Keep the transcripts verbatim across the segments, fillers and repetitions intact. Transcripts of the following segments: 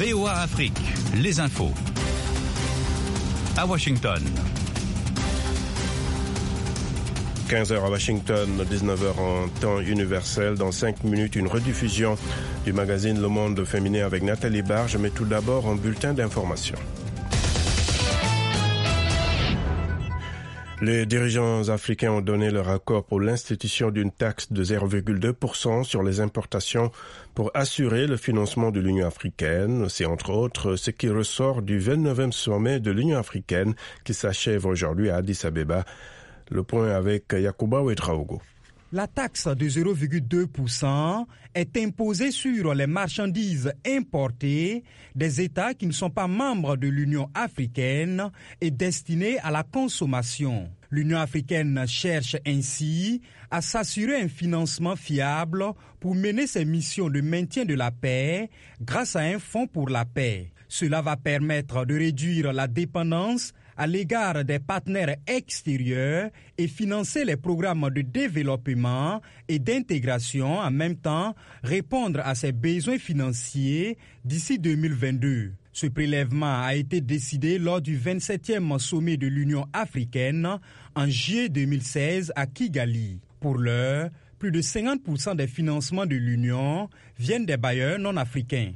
V O A Afrique, les infos. À Washington. quinze heures à Washington, dix-neuf heures en temps universel. Dans cinq minutes, une rediffusion du magazine Le Monde féminin avec Nathalie Barge. Mais tout d'abord, un bulletin d'information. Les dirigeants africains ont donné leur accord pour l'institution d'une taxe de zéro virgule deux pour cent sur les importations pour assurer le financement de l'Union africaine. C'est entre autres ce qui ressort du vingt-neuvième sommet de l'Union africaine qui s'achève aujourd'hui à Addis Abeba. Le point avec Yacouba Ouedraogo. La taxe de zéro virgule deux pour cent est imposée sur les marchandises importées des États qui ne sont pas membres de l'Union africaine et destinées à la consommation. L'Union africaine cherche ainsi à s'assurer un financement fiable pour mener ses missions de maintien de la paix grâce à un fonds pour la paix. Cela va permettre de réduire la dépendance à l'égard des partenaires extérieurs et financer les programmes de développement et d'intégration, en même temps répondre à ses besoins financiers d'ici deux mille vingt-deux. Ce prélèvement a été décidé lors du vingt-septième sommet de l'Union africaine en juillet deux mille seize à Kigali. Pour l'heure, plus de cinquante pour cent des financements de l'Union viennent des bailleurs non africains.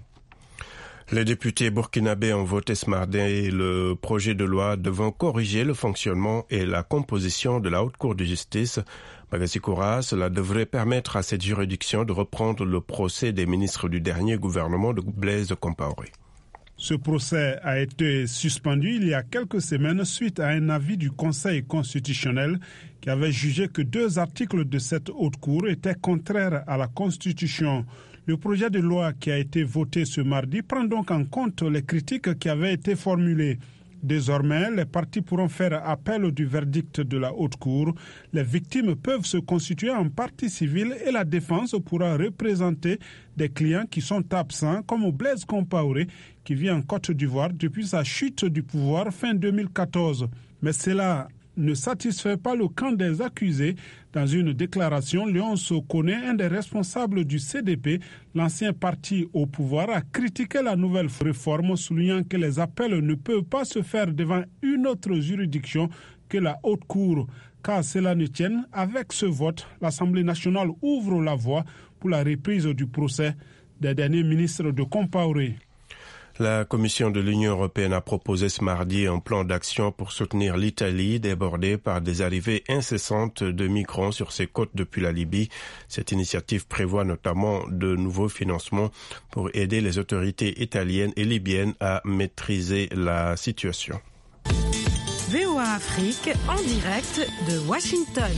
Les députés burkinabés ont voté ce mardi le projet de loi devant corriger le fonctionnement et la composition de la Haute Cour de justice. Magassi Koura, cela devrait permettre à cette juridiction de reprendre le procès des ministres du dernier gouvernement de Blaise Compaoré. Ce procès a été suspendu il y a quelques semaines suite à un avis du Conseil constitutionnel qui avait jugé que deux articles de cette haute cour étaient contraires à la Constitution. Le projet de loi qui a été voté ce mardi prend donc en compte les critiques qui avaient été formulées. Désormais, les parties pourront faire appel du verdict de la haute cour. Les victimes peuvent se constituer en partie civile et la défense pourra représenter des clients qui sont absents, comme Blaise Compaoré, qui vit en Côte d'Ivoire depuis sa chute du pouvoir fin deux mille quatorze. Mais cela ne satisfait pas le camp des accusés. Dans une déclaration, Léon Sokone, un des responsables du C D P, l'ancien parti au pouvoir, a critiqué la nouvelle réforme, soulignant que les appels ne peuvent pas se faire devant une autre juridiction que la haute cour. Qu'à cela ne tienne, avec ce vote, l'Assemblée nationale ouvre la voie pour la reprise du procès des derniers ministres de Compaoré. La Commission de l'Union européenne a proposé ce mardi un plan d'action pour soutenir l'Italie débordée par des arrivées incessantes de migrants sur ses côtes depuis la Libye. Cette initiative prévoit notamment de nouveaux financements pour aider les autorités italiennes et libyennes à maîtriser la situation. V O A Afrique en direct de Washington.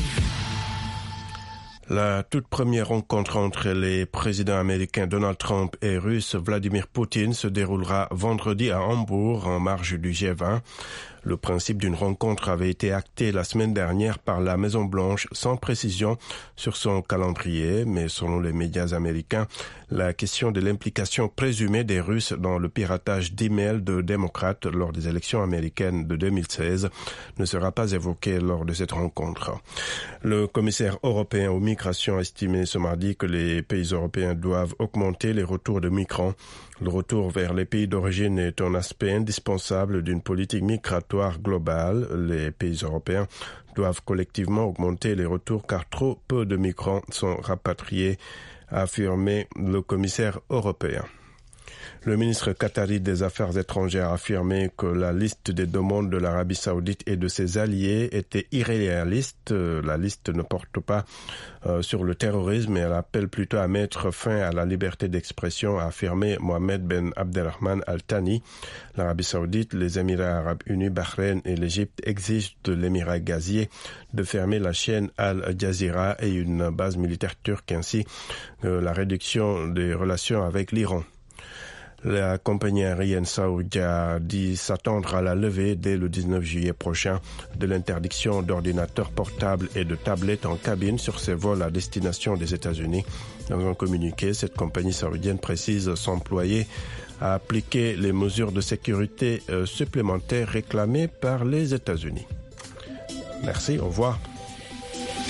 La toute première rencontre entre les présidents américains Donald Trump et russe Vladimir Poutine se déroulera vendredi à Hambourg en marge du G vingt. Le principe d'une rencontre avait été acté la semaine dernière par la Maison-Blanche sans précision sur son calendrier, mais selon les médias américains, la question de l'implication présumée des Russes dans le piratage d'emails de démocrates lors des élections américaines de deux mille seize ne sera pas évoquée lors de cette rencontre. Le commissaire européen aux migrations a estimé ce mardi que les pays européens doivent augmenter les retours de migrants. Le retour vers les pays d'origine est un aspect indispensable d'une politique migratoire globale. Les pays européens doivent collectivement augmenter les retours car trop peu de migrants sont rapatriés, a affirmé le commissaire européen. Le ministre qatari des Affaires étrangères a affirmé que la liste des demandes de l'Arabie saoudite et de ses alliés était irréaliste. La liste ne porte pas euh, sur le terrorisme et elle appelle plutôt à mettre fin à la liberté d'expression, a affirmé Mohamed Ben Abdelrahman Al Thani. L'Arabie saoudite, les Émirats arabes unis, Bahreïn et l'Égypte exigent de l'Émirat gazier de fermer la chaîne Al Jazeera et une base militaire turque ainsi que la réduction des relations avec l'Iran. La compagnie aérienne saoudienne a dit s'attendre à la levée dès le dix-neuf juillet prochain de l'interdiction d'ordinateurs portables et de tablettes en cabine sur ses vols à destination des États-Unis. Dans un communiqué, cette compagnie saoudienne précise s'employer à appliquer les mesures de sécurité supplémentaires réclamées par les États-Unis. Merci, au revoir.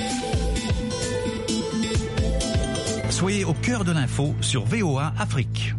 Soyez au cœur de l'info sur V O A Afrique.